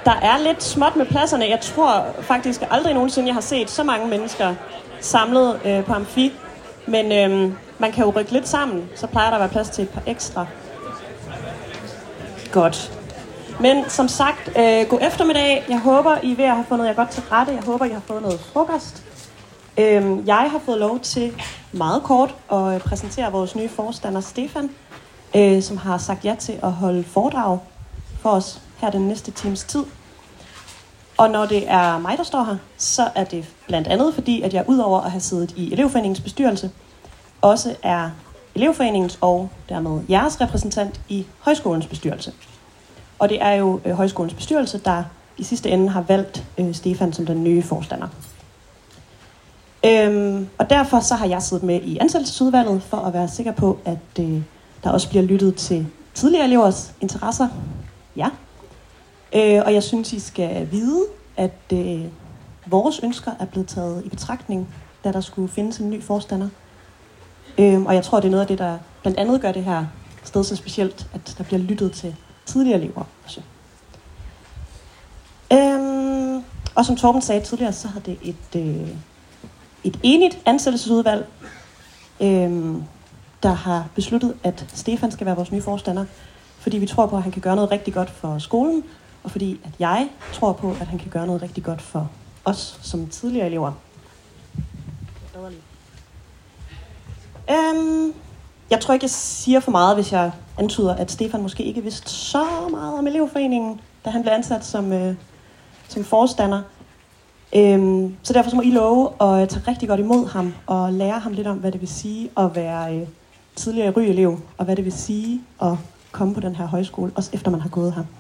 Der er lidt småt med pladserne. Jeg tror faktisk aldrig nogensinde, jeg har set så mange mennesker samlet på amfi. Men man kan jo rykke lidt sammen, så plejer der at være plads til et par ekstra. Godt. Men som sagt, god eftermiddag. Jeg håber, I er ved at have fundet jer godt til rette. Jeg håber, I har fået noget frokost. Jeg har fået lov til meget kort at præsentere vores nye forstander, Stefan, som har sagt ja til at holde foredrag for os her den næste times tid. Og når det er mig, der står her, så er det blandt andet fordi, at jeg udover at have siddet i elevforeningens bestyrelse, også er elevforeningens og dermed jeres repræsentant i højskolens bestyrelse. Og det er jo højskolens bestyrelse, der i sidste ende har valgt Stefan som den nye forstander. Og derfor så har jeg siddet med i ansættelsesudvalget for at være sikker på, at der også bliver lyttet til tidligere elevers interesser. Ja. Og jeg synes, I skal vide, at vores ønsker er blevet taget i betragtning, da der skulle findes en ny forstander. Og jeg tror, det er noget af det, der blandt andet gør det her sted så specielt, at der bliver lyttet til tidligere elever også. Og som Torben sagde tidligere, så har det et enigt ansættelsesudvalg, der har besluttet, at Stefan skal være vores nye forstander, fordi vi tror på, at han kan gøre noget rigtig godt for skolen, og fordi at jeg tror på, at han kan gøre noget rigtig godt for os som tidligere elever. Jeg tror ikke, jeg siger for meget, hvis jeg antyder, at Stefan måske ikke vidste så meget om elevforeningen, da han blev ansat som forstander. Så derfor så må I love at tage rigtig godt imod ham og lære ham lidt om, hvad det vil sige at være tidligere rygeelev, og hvad det vil sige at komme på den her højskole, også efter man har gået her.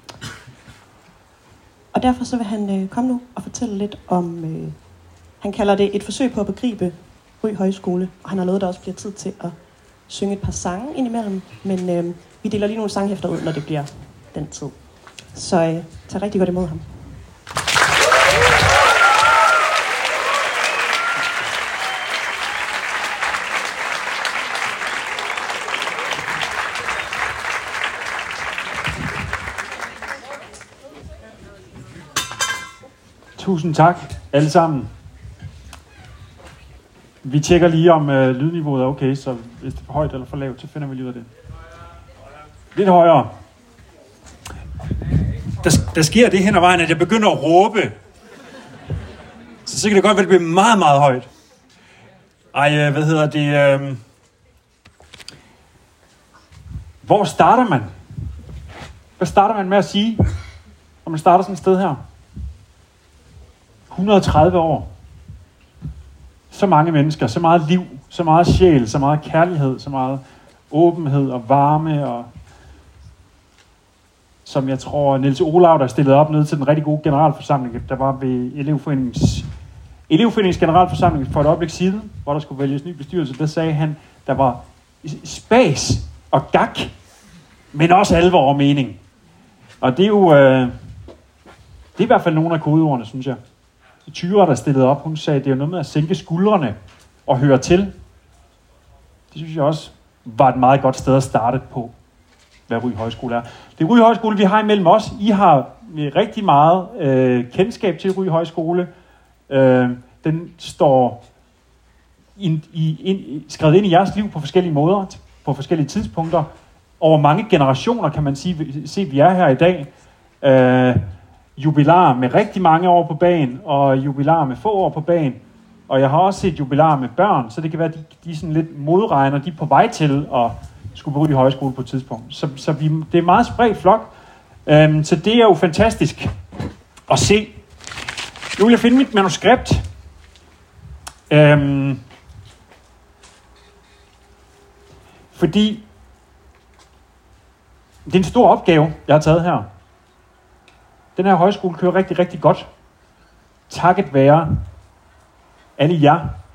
Og derfor så vil han komme nu og fortælle lidt om, han kalder det et forsøg på at begribe Ry Højskole, og han har lovet, der også bliver tid til at synge et par sange indimellem, men vi deler lige nogle sanghæfter ud, når det bliver den tid. Så tag rigtig godt imod ham. Tusind tak, alle sammen. Vi tjekker lige, om lydniveauet er okay, så hvis det er for højt eller for lavt, så finder vi lige ud af det. Lidt højere. Der sker det hen ad vejen, at jeg begynder at råbe. Så kan det godt være, at det bliver meget, meget højt. Hvor starter man? Hvad starter man med at sige, når man starter sådan et sted her? 130 år. Så mange mennesker, så meget liv, så meget sjæl, så meget kærlighed, så meget åbenhed og varme, og som jeg tror Niels Olav, der stillede op ned til den rigtig gode generalforsamling, der var ved elevforeningens generalforsamling for et øjeblik siden, hvor der skulle vælges ny bestyrelse, der sagde han, der var spas og gak, men også alvor og mening. Og det er jo, det er i hvert fald nogle af kodeordene, synes jeg. Tyre, der stillede op, hun sagde, det er noget med at sænke skuldrene og høre til. Det synes jeg også var et meget godt sted at starte på, hvad Ry Højskole er. Det er Ry Højskole, vi har imellem os. I har rigtig meget kendskab til Ry Højskole. Den står skrevet ind i jeres liv på forskellige måder, på forskellige tidspunkter. Over mange generationer, kan man se, vi er her i dag. Jubilar med rigtig mange år på bagen, og jubilar med få år på bagen. Og jeg har også set jubilar med børn, så det kan være, at de sådan lidt modregner, de er på vej til at skulle på Ry Højskole på et tidspunkt. Så det er meget spredt flok. Så det er jo fantastisk at se. Nu vil jeg finde mit manuskript. Fordi det er en stor opgave, jeg har taget her. Den her højskole kører rigtig, rigtig godt. Takket være alle jer,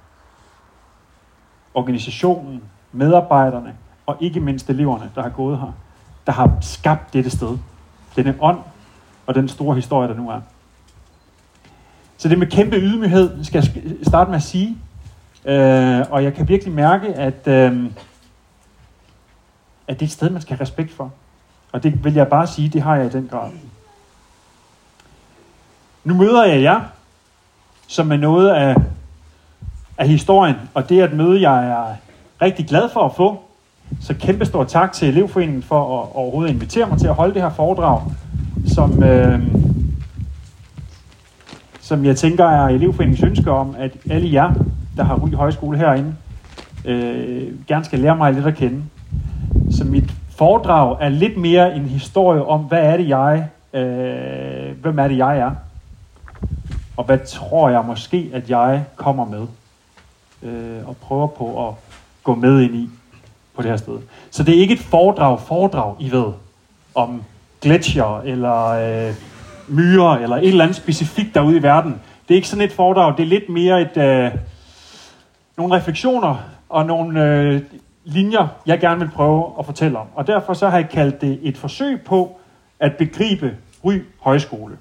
organisationen, medarbejderne og ikke mindst eleverne, der har gået her, der har skabt dette sted. Denne ånd og den store historie, der nu er. Så det med kæmpe ydmyghed skal jeg starte med at sige. Og jeg kan virkelig mærke, at det er et sted, man skal have respekt for. Og det vil jeg bare sige, det har jeg i den grad. Nu møder jeg jer, som er noget af historien, og det er et møde, jeg er rigtig glad for at få. Så kæmpe stor tak til Elevforeningen for at overhovedet invitere mig til at holde det her foredrag, som jeg tænker er Elevforeningens ønske om, at alle jer, der har Ry Højskole herinde, gerne skal lære mig lidt at kende. Så mit foredrag er lidt mere en historie om, hvem er det jeg er, og hvad tror jeg måske, at jeg kommer med, og prøver på at gå med ind i på det her sted. Så det er ikke et foredrag, I ved, om gletsjer, eller myrer, eller et eller andet specifikt derude i verden. Det er ikke sådan et foredrag, det er lidt mere nogle refleksioner, og nogle linjer, jeg gerne vil prøve at fortælle om. Og derfor så har jeg kaldt det et forsøg på at begribe Ry Højskole.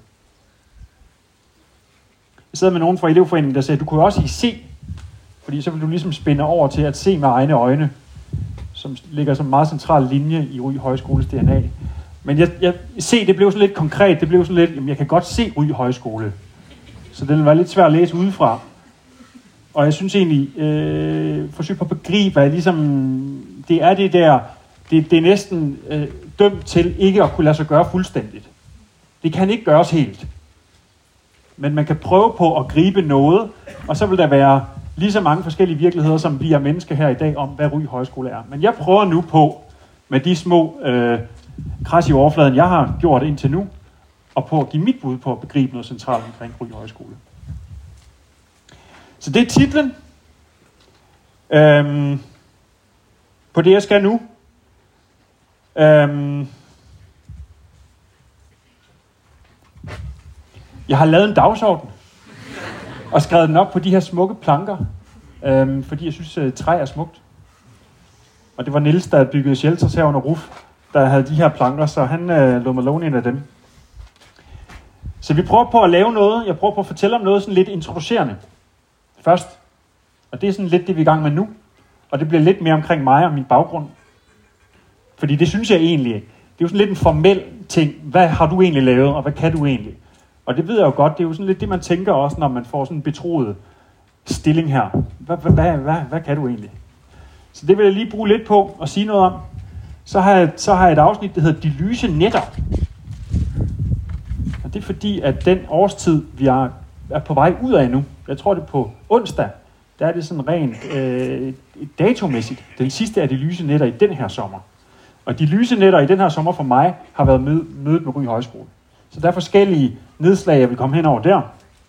Jeg sad med nogen fra Elevforeningen, der sagde, du kunne også se, fordi så vil du ligesom spænde over til at se med egne øjne, som ligger som en meget central linje i Ry Højskoles DNA. Men det blev sådan lidt konkret, det blev sådan lidt, jamen jeg kan godt se Ry Højskole. Så det var lidt svært at læse udefra. Og jeg synes egentlig, forsøg på at begribe, at ligesom, det er det der, det er næsten dømt til ikke at kunne lade sig gøre fuldstændigt. Det kan ikke gøres helt. Men man kan prøve på at gribe noget, og så vil der være lige så mange forskellige virkeligheder, som vi er mennesker her i dag, om hvad Ry Højskole er. Men jeg prøver nu på, med de små kras i overfladen, jeg har gjort indtil nu, og på at give mit bud på at begribe noget centralt omkring Ry Højskole. Så det er titlen på det, jeg skal nu. Jeg har lavet en dagsorden og skrevet den op på de her smukke planker, fordi jeg synes, træ er smukt. Og det var Niels, der byggede shelters her under roof, der havde de her planker, så han lod mig låne en af dem. Så vi prøver på at lave noget. Jeg prøver på at fortælle om noget sådan lidt introducerende først. Og det er sådan lidt det, vi er i gang med nu. Og det bliver lidt mere omkring mig og min baggrund. Fordi det synes jeg egentlig, det er jo sådan lidt en formel ting. Hvad har du egentlig lavet, og hvad kan du egentlig? Og det ved jeg jo godt, det er jo sådan lidt det, man tænker også, når man får sådan en betroet stilling her. Hvad kan du egentlig? Så det vil jeg lige bruge lidt på at sige noget om. Så har jeg et afsnit, der hedder De lyse nætter. Og det er fordi, at den årstid, vi er på vej ud af nu, jeg tror det er på onsdag, der er det sådan rent datomæssigt. Den sidste af de lyse nætter i den her sommer. Og de lyse nætter i den her sommer for mig har været mødet med Ry Højskole. Så der er forskellige nedslag, jeg vil komme hen over der.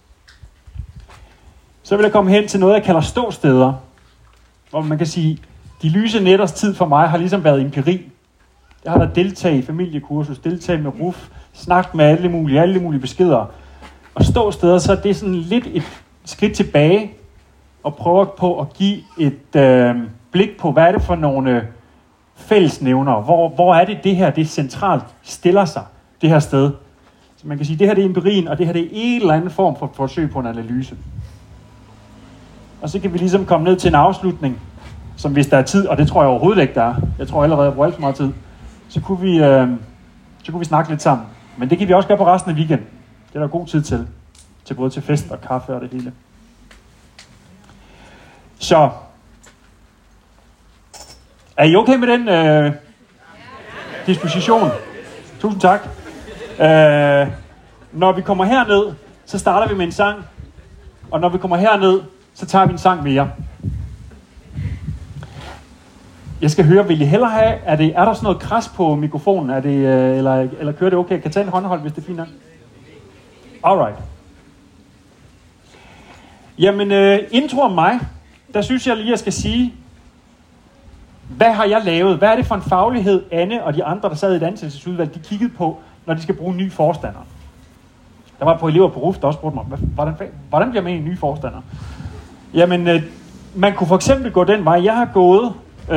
Så vil jeg komme hen til noget, jeg kalder ståsteder. Hvor man kan sige, de lyse nætters tid for mig har ligesom været empiri. Jeg har været deltage i familiekursus, deltage med RUF, snakket med alle mulige beskeder. Og ståsteder, så er det sådan lidt et skridt tilbage, og prøver på at give et blik på, hvad er det for nogle fællesnævnere. Hvor er det her, det centralt stiller sig, det her sted. Så man kan sige, det her det er empirien, og det her det er en eller anden form for forsøg på en analyse. Og så kan vi ligesom komme ned til en afslutning, som hvis der er tid, og det tror jeg overhovedet ikke, der er. Jeg tror allerede, jeg bruger alt for meget tid. Så kunne vi snakke lidt sammen. Men det kan vi også gøre på resten af weekenden. Det er der god tid til både til fest og kaffe og det hele. Så, er I okay med den disposition? Tusind tak. Når vi kommer herned, så starter vi med en sang. Og når vi kommer herned, så tager vi en sang mere. Jeg skal høre, vil I hellere have, er der sådan noget kras på mikrofonen? Er det, eller kører det okay? Jeg kan tage en håndhold, hvis det er fint nok. Alright. Jamen, intro om mig. Der synes jeg lige, jeg skal sige, hvad har jeg lavet? Hvad er det for en faglighed, Anne og de andre, der sad i et ansættelsesudvalg, de kiggede på, når de skal bruge en ny forstander? Der var på elever på RUF, der også spurgte mig, hvordan bliver man en ny forstander? Jamen, man kunne for eksempel gå den vej, jeg har gået,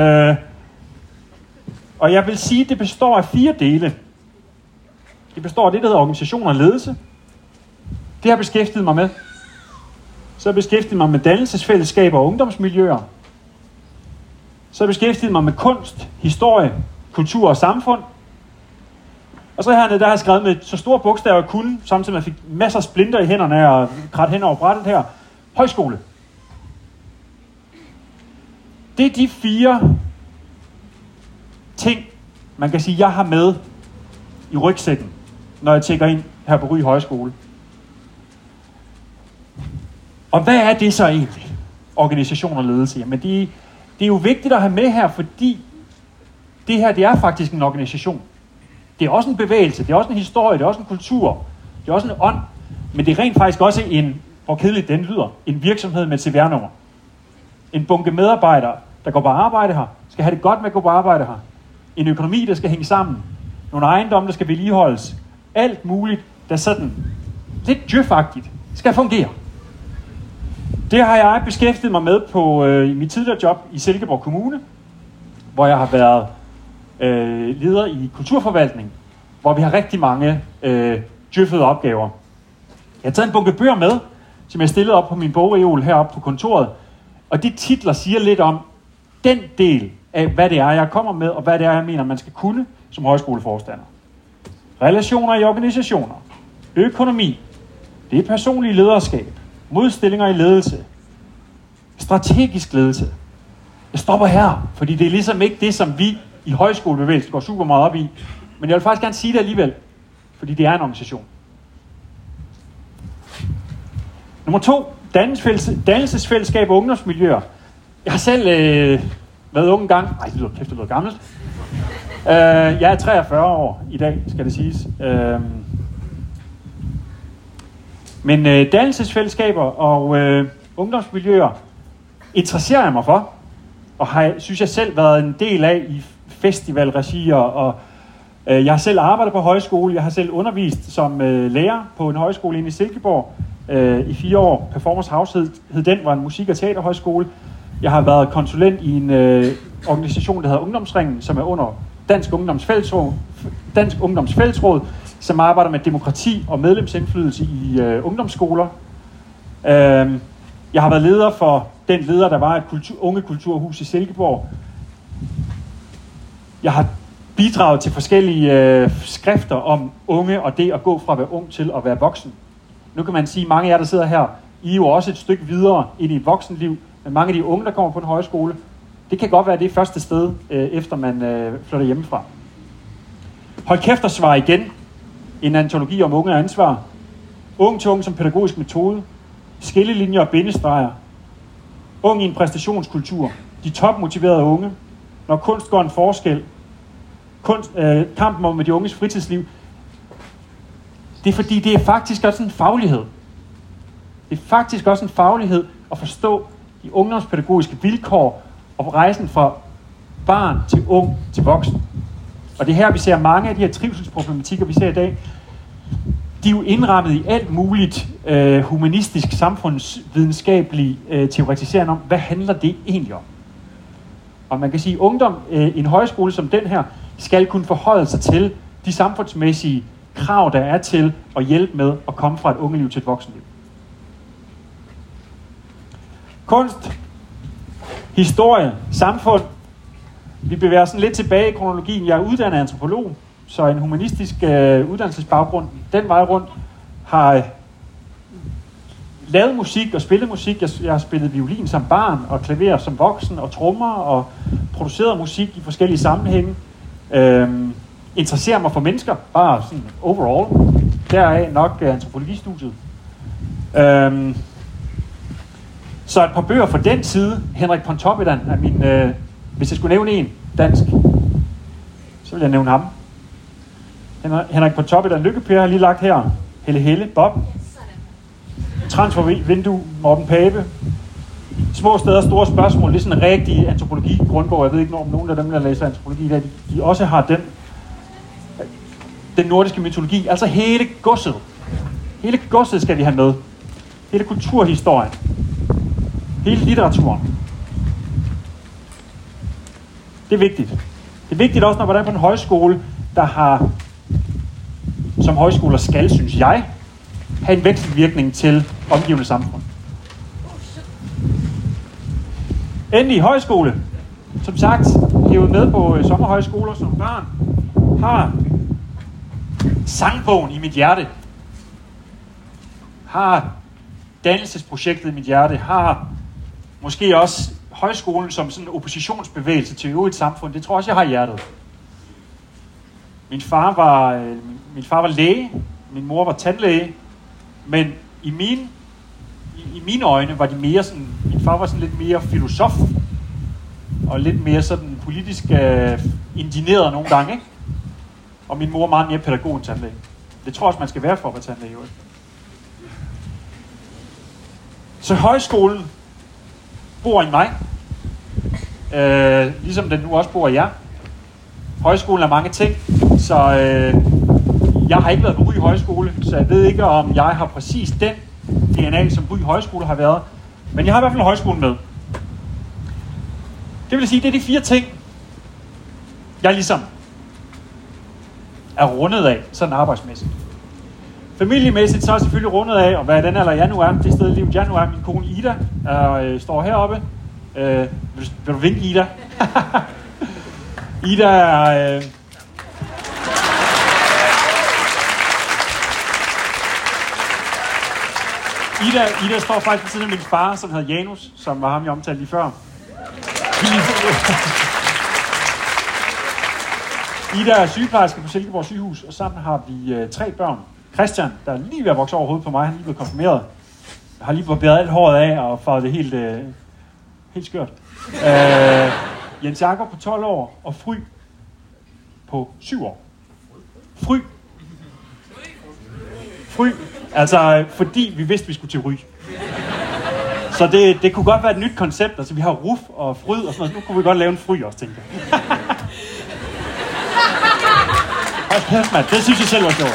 og jeg vil sige, at det består af 4 dele. Det består af det, der hedder organisation og ledelse. Det har jeg beskæftiget mig med. Så har jeg beskæftiget mig med dannelsesfællesskaber og ungdomsmiljøer. Så har jeg beskæftiget mig med kunst, historie, kultur og samfund. Og så hernede, der har jeg skrevet med så store bogstaver jeg kunne, samtidig med at jeg fik masser af splinter i hænderne og grædt hen over brættet her. Højskole. Det er de 4 ting, man kan sige, jeg har med i rygsækken, når jeg tjekker ind her på Ry Højskole. Og hvad er det så egentlig? Organisation og ledelse. Jamen det er jo vigtigt at have med her, fordi det her, det er faktisk en organisation. Det er også en bevægelse, det er også en historie, det er også en kultur, det er også en ånd, men det er rent faktisk også en, hvor kedeligt den lyder, en virksomhed med et CVR-nummer. En bunke medarbejdere, der går på arbejde her, skal have det godt med at gå på arbejde her. En økonomi, der skal hænge sammen. Nogle ejendomme, der skal vedligeholdes. Alt muligt, der sådan lidt djøfagtigt skal fungere. Det har jeg beskæftiget mig med på i mit tidligere job i Silkeborg Kommune, hvor jeg har været leder i kulturforvaltning, hvor vi har rigtig mange djøffede opgaver. Jeg har taget en bunke bøger med, som jeg stillede op på min bogreol heroppe på kontoret, og de titler siger lidt om den del af, hvad det er, jeg kommer med, og hvad det er, jeg mener, man skal kunne som højskoleforstander. Relationer i organisationer, økonomi, det er personlig lederskab, modstillinger i ledelse, strategisk ledelse. Jeg stopper her, fordi det er ligesom ikke det, som vi i højskolebevægelsen går super meget op i, men jeg vil faktisk gerne sige det alligevel, fordi det er en organisation. Nummer 2, dannelsesfællesskab og ungdomsmiljøer. Jeg har selv været ung engang. Nej, det lyder gammelt. Jeg er 43 år i dag, skal det siges. Men dannelsesfællesskaber og ungdomsmiljøer interesserer jeg mig for, og synes jeg selv været en del af i festivalregier, og jeg har selv arbejdet på højskole, jeg har selv undervist som lærer på en højskole inde i Silkeborg i 4 år. Performance House hed den, var en musik- og teaterhøjskole. Jeg har været konsulent i en organisation, der hedder Ungdomsringen, som er under Dansk Ungdomsfællesråd, som arbejder med demokrati og medlemsindflydelse i ungdomsskoler. Jeg har været leder for den leder, der var et unge kulturhus i Silkeborg. Jeg har bidraget til forskellige skrifter om unge og det at gå fra at være ung til at være voksen. Nu kan man sige, at mange af jer, der sidder her, I er jo også et stykke videre ind i et voksenliv, men mange af de unge, der kommer på en højskole, det kan godt være det første sted, efter man flytter hjemmefra. Hold kæft og svar igen. En antologi om unge og ansvar. Ung til ung som pædagogisk metode. Skillelinjer og bindestreger. Ung i en præstationskultur. De topmotiverede unge. Når kunst går en forskel. Kampen om med de unges fritidsliv. Det er fordi, det er faktisk også en faglighed. Det er faktisk også en faglighed at forstå de ungdomspædagogiske vilkår og rejsen fra barn til ung til voksen. Og det er her, vi ser mange af de her trivselsproblematikker, vi ser i dag. De er jo indrammet i alt muligt humanistisk, samfundsvidenskabelig teoretisering om, hvad handler det egentlig om? Og man kan sige, at ungdom i en højskole som den her, skal kunne forholde sig til de samfundsmæssige krav, der er til at hjælpe med at komme fra et ungeliv til et voksenliv. Kunst, historie, samfund. Vi bevæger sådan lidt tilbage i kronologien. Jeg er uddannet antropolog, så en humanistisk uddannelsesbaggrund den vej rundt. Har lavet musik og spillet musik. Jeg har spillet violin som barn og klaver som voksen og trommer og produceret musik i forskellige sammenhænge. Interesserer mig for mennesker, bare sådan overall. Deraf nok antropologistudiet. Så et par bøger fra den side. Henrik Pontoppidan er min, hvis jeg skulle nævne en dansk, så vil jeg nævne ham. Henrik Pontoppidan, Lykke-Per har lige lagt her. Helle, Bob. Transfervindue, Morten Pape. Små steder, store spørgsmål. Det er sådan en rigtig antropologi-grundbog. Jeg ved ikke, om nogen af dem, der læser antropologi, der, de også har den nordiske mytologi. Altså hele godset. Hele godset skal vi have med. Hele kulturhistorien. Hele litteraturen. Det er vigtigt. Det er vigtigt også, når man er på en højskole, der har, som højskoler skal, synes jeg, have en vekselvirkning til omgivende samfund. Endelig højskole. Som sagt, hævet med på sommerhøjskoler som barn, har sangbogen i mit hjerte, har dannelsesprojektet i mit hjerte, har måske også højskolen som sådan en oppositionsbevægelse til øvrigt samfund. Det tror jeg også, jeg har i hjertet. Min far var læge, min mor var tandlæge, men i mine øjne var de mere sådan, min far var sådan lidt mere filosof, og lidt mere sådan politisk indigneret nogle gange, ikke? Og min mor meget mere pædagog end tandlæge. Det tror jeg også, man skal være for at være tandlæge. Ikke? Så højskolen bor i mig, ligesom den nu også bor i jer. Højskolen er mange ting, så jeg har ikke været på Ry Højskole, så jeg ved ikke, om jeg har præcis den DNA, som Ry Højskole har været. Men jeg har i hvert fald højskolen med. Det vil sige, det er de 4 ting, jeg ligesom er rundet af, sådan arbejdsmæssigt. Familiemæssigt så er jeg selvfølgelig rundet af, og hvad er den alder jeg nu er, det sted i livet jeg nu er. Min kone Ida står heroppe. Vil du vinke, Ida? Ida er... Ida står faktisk ved siden af min far, som hedder Janus, som var ham, jeg omtalte lige før. Ida er sygeplejerske på Silkeborg sygehus, og sammen har vi 3 børn. Christian, der er lige ved at vokse over hovedet på mig, han er lige blevet konfirmeret. Jeg har lige barberet alt håret af og farvet det helt skørt. Jens Jakob på 12 år, og Fry på 7 år. Fry. Altså, fordi vi vidste, vi skulle til Ry. Så det kunne godt være et nyt koncept. Altså, vi har Ruf og Fryd og sådan noget. Nu kunne vi godt lave en Fry også, tænker jeg. Hold kæft, mand. Det synes jeg selv var sjovt.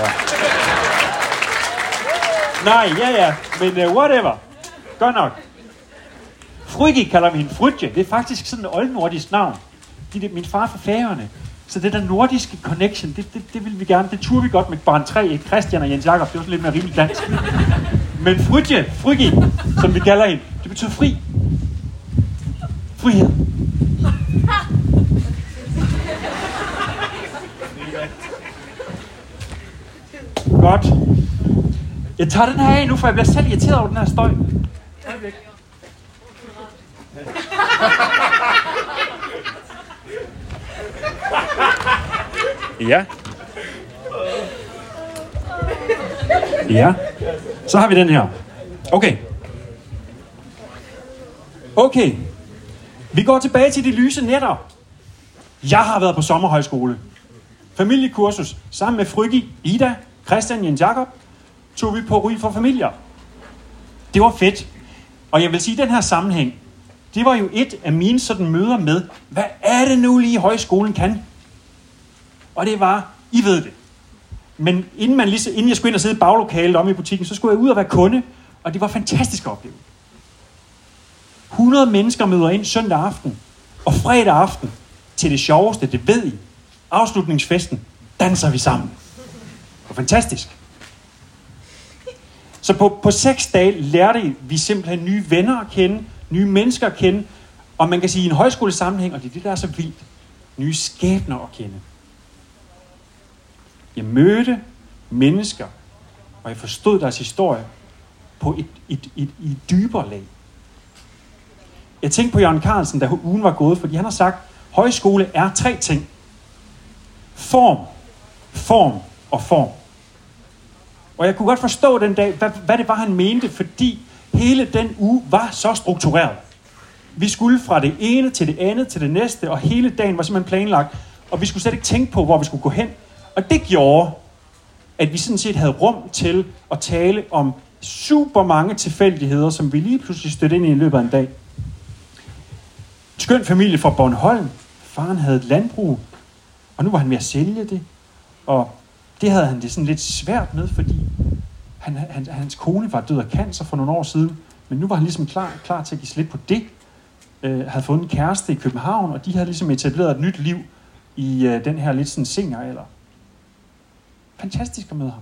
Nej, ja. Men whatever. Godt nok. Frygge kalder vi hende Frydje. Det er faktisk sådan et oldnordisk navn. Min far fra Færøerne. Så det der nordiske connection, det vil vi gerne. Det turde vi godt med barn 3, ikke? Christian og Jens Jakob. Det var sådan lidt mere rimelig dansk. Men Frygge, som vi kalder hende, det betyder fri. Frihed. Godt. Jeg tager den her af nu, for jeg bliver selv irriteret over den her støj. Ja. Så har vi den her. Okay. Vi går tilbage til de lyse nætter. Jeg har været på sommerhøjskole. Familiekursus. Sammen med Frygge, Ida, Christian, Jens Jakob tog vi på Ry for familier. Det var fedt. Og jeg vil sige, at den her sammenhæng, det var jo et af mine sådan møder med, hvad er det nu lige højskolen kan? Og det var, I ved det. Men inden jeg skulle ind og sidde i baglokalet om i butikken, så skulle jeg ud og være kunde, og det var fantastisk at opleve. 100 mennesker møder ind søndag aften og fredag aften til det sjoveste, det ved I. Afslutningsfesten danser vi sammen. Det var fantastisk. Så på 6 dage lærte vi simpelthen nye venner at kende, nye mennesker at kende, og man kan sige i en højskolesammenhæng, og det er det, der er så vildt, nye skæbner at kende. Jeg mødte mennesker, og jeg forstod deres historie på et dybere lag. Jeg tænkte på Jørgen Carlsen, da ugen var gået, fordi han har sagt, højskole er 3 ting. Form og form. Og jeg kunne godt forstå den dag, hvad det var, han mente, fordi hele den uge var så struktureret. Vi skulle fra det ene til det andet til det næste, og hele dagen var simpelthen planlagt, og vi skulle slet ikke tænke på, hvor vi skulle gå hen. Og det gjorde, at vi sådan set havde rum til at tale om super mange tilfældigheder, som vi lige pludselig stødte ind i løbet af en dag. Skøn familie fra Bornholm. Faren havde et landbrug, og nu var han ved at sælge det. Og det havde han det sådan lidt svært med, fordi hans kone var død af cancer for nogle år siden. Men nu var han ligesom klar til at give slip på det. Havde fået en kæreste i København, og de havde ligesom etableret et nyt liv i den her lidt sådan senioralder. Fantastisk at møde ham.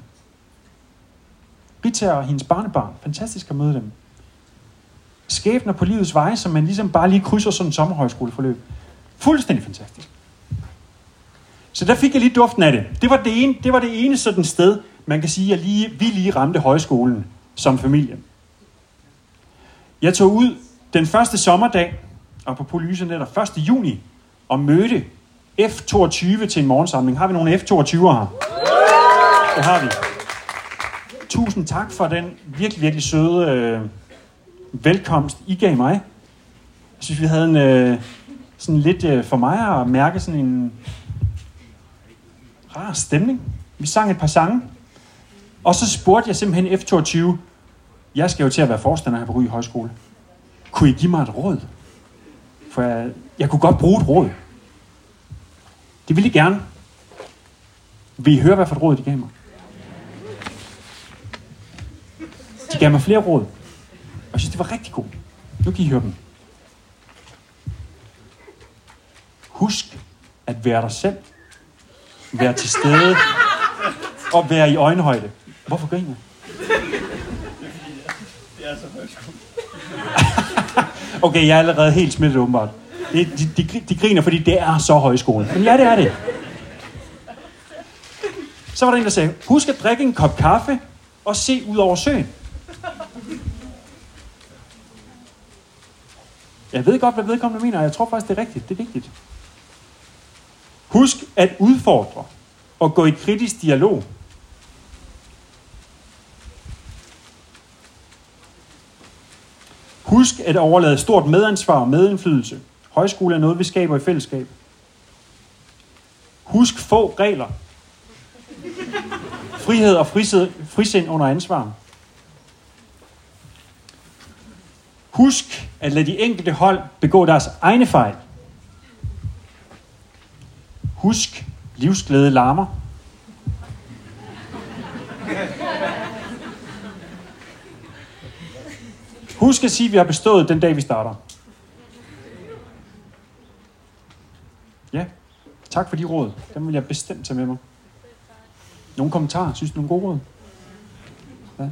Rita og hendes barnebarn. Fantastisk at møde dem. Skæbner på livets veje, som man ligesom bare lige krydser sådan en sommerhøjskoleforløb. Fuldstændig fantastisk. Så der fik jeg lige duften af det. Det var det ene sådan sted, man kan sige, at vi lige ramte højskolen som familie. Jeg tog ud den første sommerdag, og på Polyse netop 1. juni, og mødte F22 til en morgensamling. Har vi nogle F22'ere her? Det har vi. Tusind tak for den virkelig, virkelig søde velkomst, I gav mig. Jeg synes, vi havde en sådan lidt for mig at mærke sådan en rar stemning. Vi sang et par sange, og så spurgte jeg simpelthen F22, jeg skal jo til at være forstander her på Ry Højskole. Kunne I give mig et råd? For jeg kunne godt bruge et råd. Det ville I gerne. Vil I høre, hvad for et råd de gav mig? De gav mig flere råd. Og jeg synes, det var rigtig godt. Nu kan I høre dem. Husk at være dig selv. Være til stede. Og være i øjenhøjde. Hvorfor griner? Det er så højskole. Okay, jeg er allerede helt smittet åbenbart. De griner, fordi det er så højskole. Men ja, det er det. Så var der en, der sagde, husk at drikke en kop kaffe og se ud over søen. Jeg ved godt, hvad vedkommende mener, og jeg tror faktisk, det er rigtigt. Det er vigtigt. Husk at udfordre og gå i kritisk dialog. Husk at overlade stort medansvar og medindflydelse. Højskole er noget, vi skaber i fællesskab. Husk få regler. Frihed og frisind under ansvar. Husk at lade de enkelte hold begå deres egne fejl. Husk, livsglæde larmer. Husk at sige, at vi har bestået den dag, vi starter. Ja, tak for de råd. Dem vil jeg bestemt tage med mig. Nogle kommentarer? Synes du nogle gode råd? Ja.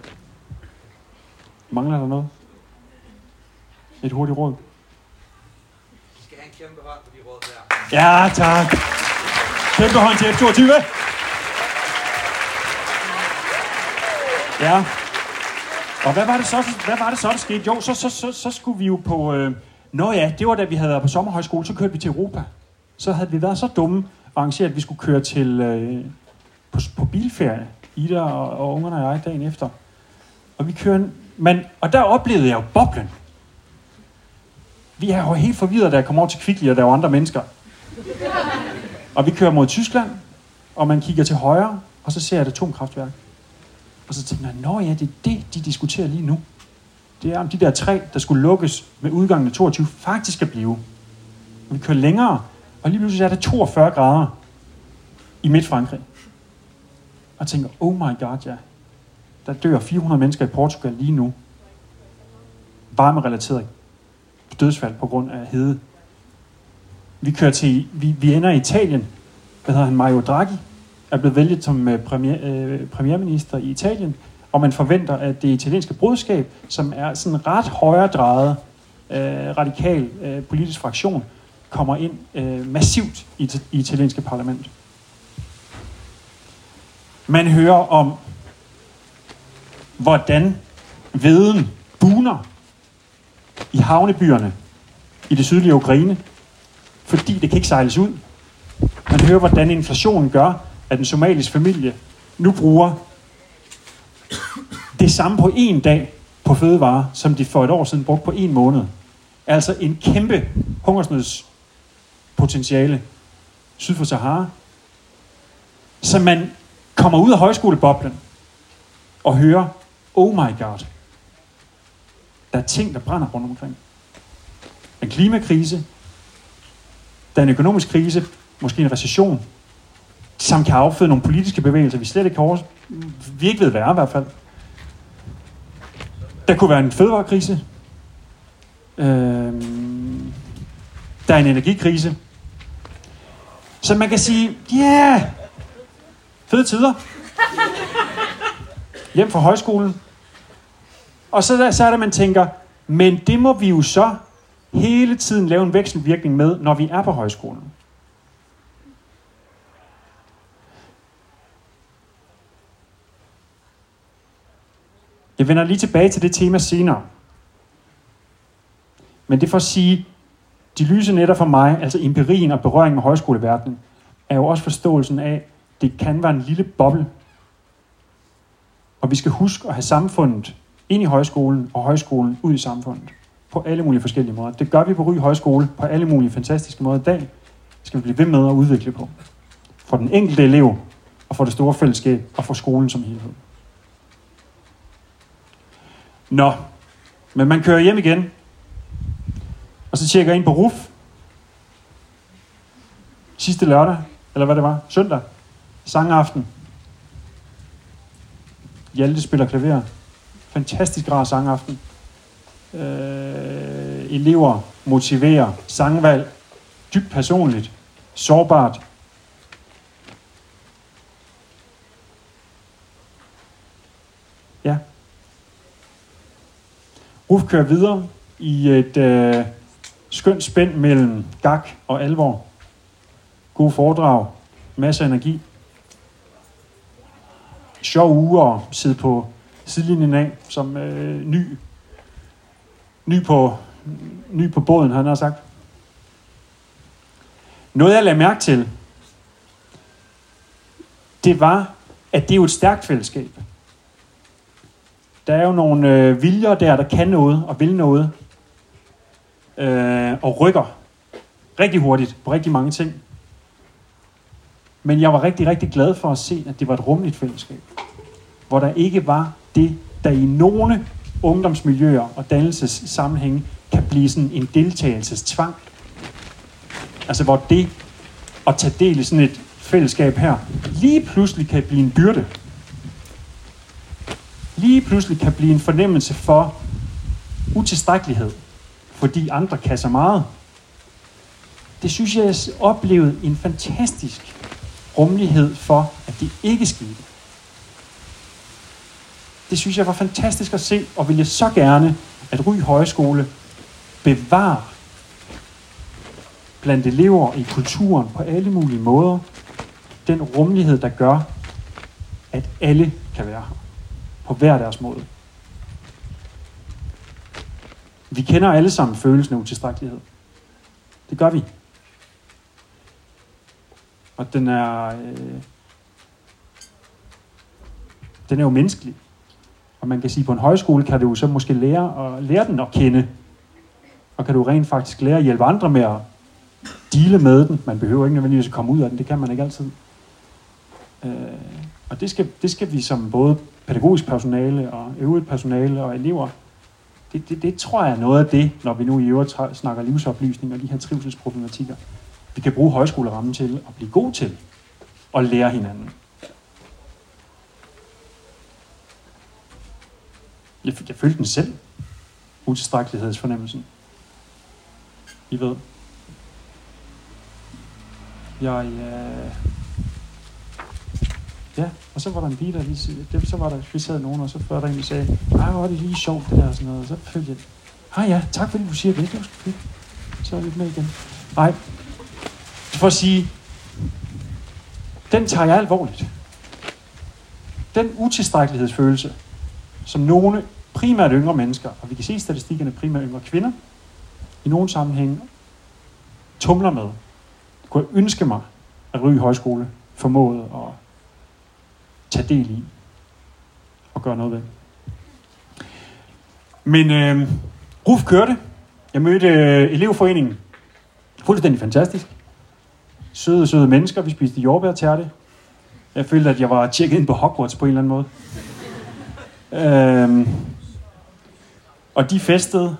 Mangler der noget? Et hurtigt råd? Vi skal have en kæmpe hånd på de råd der. Ja, tak. Kæmpe hånd til F22. Ja. Og hvad var det så, der skete? Jo, så skulle vi jo på... Nå ja, det var da vi havde været på sommerhøjskole, så kørte vi til Europa. Så havde vi været så dumme at arrangere, at vi skulle køre til på bilferie. Ida og ungerne og jeg dagen efter. Og vi kører... Og der oplevede jeg jo boblen. Vi er jo helt forvirret, da jeg kom over til Kvickly, og der var andre mennesker. Og vi kører mod Tyskland, og man kigger til højre, og så ser jeg et atomkraftværk. Og så tænker jeg, nå ja, det er det, de diskuterer lige nu. Det er om de der 3, der skulle lukkes med udgangen af 22, faktisk skal blive. Og vi kører længere, og lige pludselig er der 42 grader i Midt-Frankrig. Og jeg tænker, oh my god, ja. Der dør 400 mennesker i Portugal lige nu. Varmerelateret dødsfald på grund af hede. Vi ender i Italien. Hvad hedder han? Mario Draghi er blevet vælget som premierminister i Italien, og man forventer, at det italienske broderskab, som er sådan en ret højredrejet, radikal politisk fraktion, kommer ind massivt i det italienske parlament. Man hører om, hvordan hveden buner i havnebyerne i det sydlige Ukraine, fordi det kan ikke sejles ud. Man hører, hvordan inflationen gør, at en somalisk familie nu bruger det samme på en dag på fødevarer, som de for et år siden brugte på en måned. Altså en kæmpe hungersnødspotentiale syd for Sahara. Så man kommer ud af højskoleboblen og hører, oh my god, der er ting, der brænder rundt omkring. En klimakrise, der er en økonomisk krise, måske en recession, som kan afføde nogle politiske bevægelser, vi slet ikke vi ikke ved, hvad er i hvert fald. Der kunne være en fødevarekrise. Der er en energikrise. Så man kan sige, yeah, fede tider. Hjem fra højskolen. Og så er der, man tænker, men det må vi jo så hele tiden lave en vekselvirkning med, når vi er på højskolen. Jeg vender lige tilbage til det tema senere. Men det er for at sige, de lyse netter for mig, altså empirien og berøringen med højskoleverdenen, er jo også forståelsen af, det kan være en lille boble. Og vi skal huske at have samfundet ind i højskolen og højskolen ud i samfundet. På alle mulige forskellige måder. Det gør vi på Ry Højskole på alle mulige fantastiske måder i dag. Det skal vi blive ved med at udvikle på. For den enkelte elev, og for det store fællesskab, og for skolen som helhed. Nå, men man kører hjem igen. Og så tjekker jeg ind på RUF. Sidste lørdag, eller hvad det var, søndag. Sangaften. Hjalte spiller klaver. Fantastisk rar sangaften. Elever motiverer. Sangvalg. Dybt personligt. Sårbart. Ja. RUF kører videre i et skønt spænd mellem gak og alvor. Gode foredrag. Masser af energi. Sjov uge at sidde på sidelinjen af, som ny på båden, han har sagt. Noget jeg lagde mærke til, det var, at det er jo et stærkt fællesskab. Der er jo nogle viljer der kan noget og vil noget, og rykker rigtig hurtigt på rigtig mange ting. Men jeg var rigtig, rigtig glad for at se, at det var et rummeligt fællesskab, hvor der ikke var det, der i nogle ungdomsmiljøer og dannelsessammenhænge kan blive sådan en deltagelsestvang. Altså hvor det at tage del i sådan et fællesskab her, lige pludselig kan blive en byrde. Lige pludselig kan blive en fornemmelse for utilstrækkelighed, fordi andre kan så meget. Det synes jeg oplevede en fantastisk rummelighed for, at det ikke skete. Det synes jeg var fantastisk at se, og vil jeg så gerne, at Ry Højskole bevarer blandt elever i kulturen på alle mulige måder, den rummelighed, der gør, at alle kan være her på hver deres måde. Vi kender alle sammen følelsen af utilstrækkelighed. Det gør vi. Og den er jo menneskelig. Og man kan sige, at på en højskole kan du så måske lære den at kende. Og kan du rent faktisk lære at hjælpe andre med at deale med den. Man behøver ikke nødvendigvis at komme ud af den. Det kan man ikke altid. Og det skal vi som både pædagogisk personale og øvrigt personale og elever. Det tror jeg er noget af det, når vi nu i øvrigt snakker livsoplysning og de her trivselsproblematikker. Vi kan bruge højskolerammen til at blive gode til at lære hinanden. Jeg følte den selv. Utilstrækkelighedsfornemmelsen. I ved. Ja, og så var der en bil, vi sad nogen, og så var der en, der sagde, ej, hvor er det lige sjovt, det der, og sådan noget, og så følte jeg, ja, tak fordi du siger det, det var sgu fedt. Så er jeg lidt med igen. Nej, for at sige, den tager jeg alvorligt. Den utilstrækkelighedsfølelse, som nogle primært yngre mennesker, og vi kan se i statistikkerne primært yngre kvinder, i nogle sammenhænge tumler med. Det kunne jeg ønske mig, at Ry Højskole formåede at tage del i og gøre noget ved. Men RUF kørte. Jeg mødte elevforeningen. Fuldstændig fantastisk. Søde mennesker. Vi spiste jordbærtærte. Jeg følte, at jeg var tjekket ind på Hogwarts på en eller anden måde. Og de festede,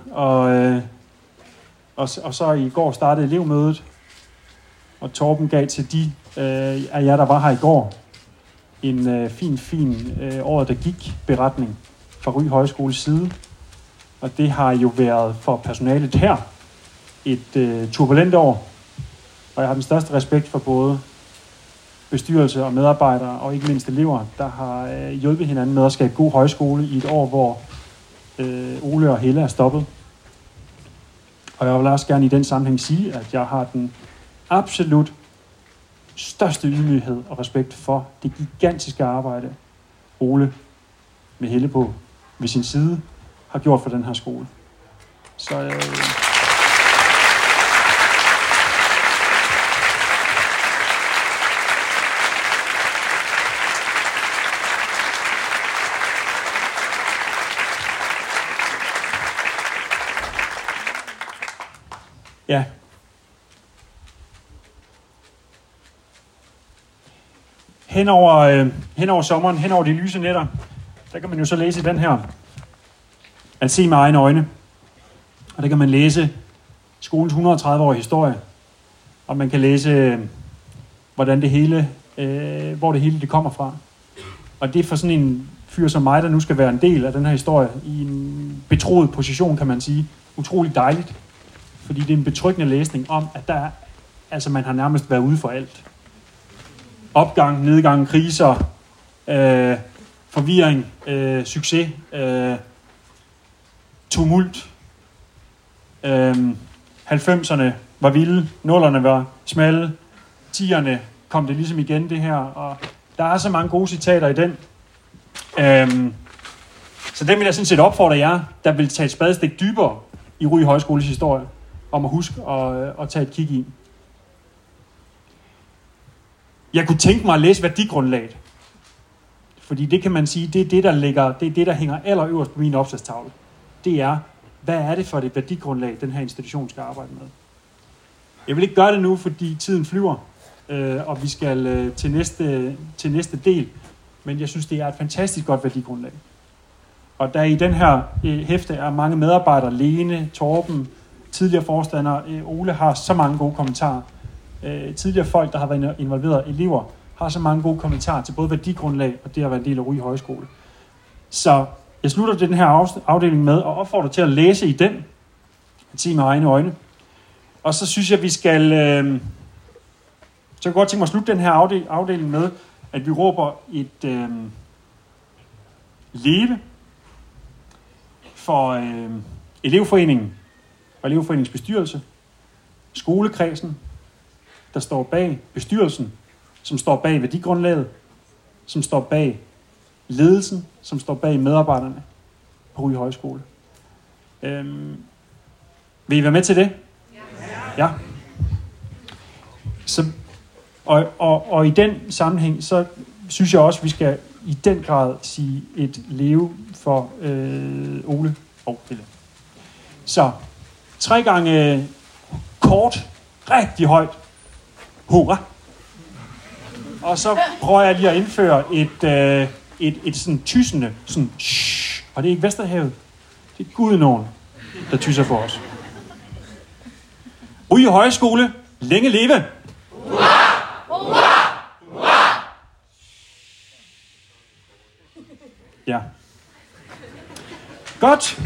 og så i går startede elevmødet, og Torben gav til de af jer, der var her i går, en fin året, der gik beretning fra Ry Højskoles side. Og det har jo været for personalet her et turbulent år, og jeg har den største respekt for både bestyrelse og medarbejdere, og ikke mindst elever, der har hjulpet hinanden med at skabe god højskole i et år, hvor Ole og Helle er stoppet. Og jeg vil også gerne i den sammenhæng sige, at jeg har den absolut største ydmyghed og respekt for det gigantiske arbejde, Ole med Helle på ved sin side har gjort for den her skole. Så ja. Hen over sommeren, hen over de lyse nætter, der kan man jo så læse den her. At se med egne øjne. Og der kan man læse skolens 130-årige historie. Og man kan læse, hvordan det hele, hvor det hele det kommer fra. Og det er for sådan en fyr som mig, der nu skal være en del af den her historie, i en betroet position, kan man sige. Utrolig dejligt. Fordi det er en betryggende læsning om, at man har nærmest været ude for alt. Opgang, nedgang, kriser, forvirring, succes, tumult. 90'erne var vilde, 0'erne var smalle, 10'erne kom det ligesom igen det her, og der er så mange gode citater i den. Så den vil jeg sådan set opfordre jer, der vil tage et spadestik dybere i Ry Højskoles historie, om at huske at tage et kig i. Jeg kunne tænke mig at læse værdigrundlaget. Fordi det kan man sige, det er det, der hænger allerøverst på min opslagstavle. Det er, hvad er det for et værdigrundlag, den her institution skal arbejde med? Jeg vil ikke gøre det nu, fordi tiden flyver, og vi skal til næste del. Men jeg synes, det er et fantastisk godt værdigrundlag. Og der i den her hæfte er mange medarbejdere, Lene, Torben, tidligere forstander, Ole har så mange gode kommentarer. Tidligere folk, der har været involveret, elever, har så mange gode kommentarer til både værdigrundlag og det at være en del af Ry Højskole. Så jeg slutter den her afdeling med at opfordre til at læse i den, at se med egne øjne. Og så synes jeg, vi skal... Så jeg godt tænke mig at slutte den her afdeling med, at vi råber et leve for elevforeningen og elevforeningens bestyrelse, skolekredsen, der står bag bestyrelsen, som står bag værdigrundlaget, som står bag ledelsen, som står bag medarbejderne på Ry Højskole. Vil I være med til det? Ja. Så, og i den sammenhæng, så synes jeg også, vi skal i den grad sige et leve for Ole og Helle. Så 3 gange kort, rigtig højt. Hurra! Og så prøver jeg lige at indføre et sådan tyssende, sådan shh, og det er ikke Vesterhavet, det er Gudenåen, der tysser på os. Ry Højskole, længe leve! Hurra! Hurra! Hurra! Ja. Godt.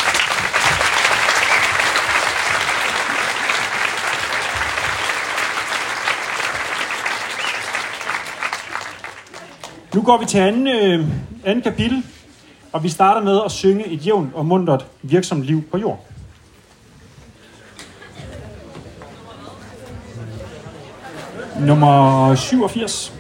Nu går vi til anden kapitel, og vi starter med at synge et jævnt og muntert virksomt liv på jord. Nummer 87.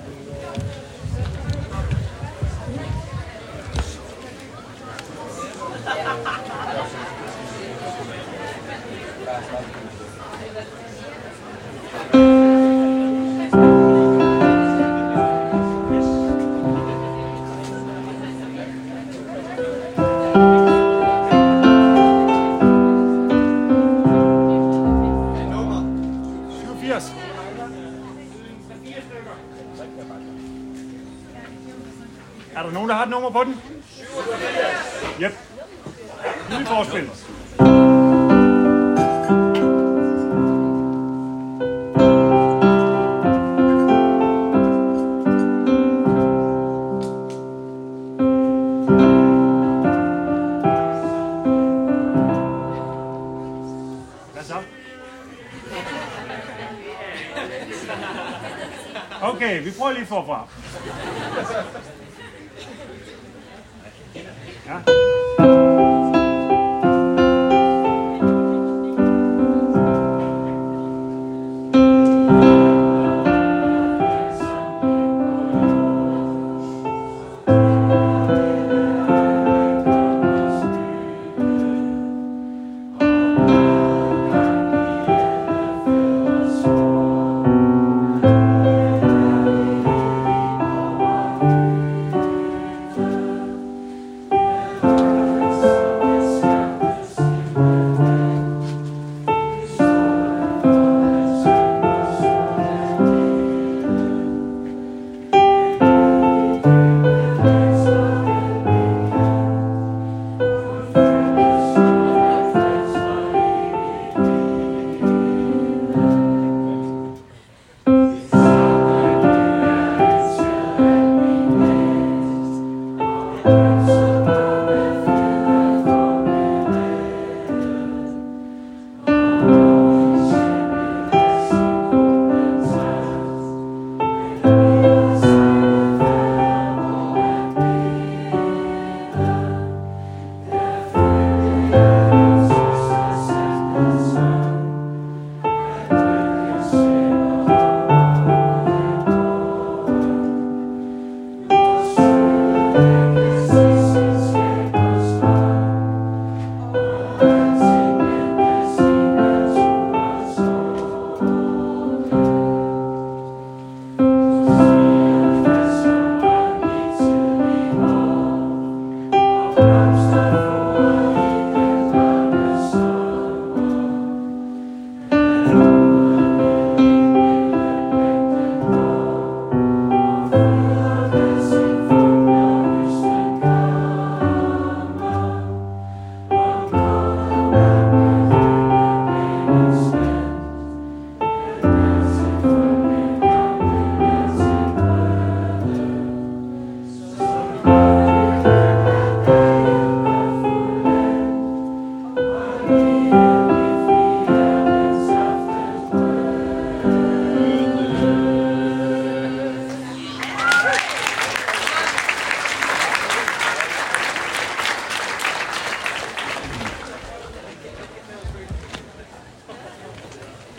Er der nogen, der har et nummer på den? Yep. Lille forspil. Hvad så? Okay, vi prøver lige forfra. Ja.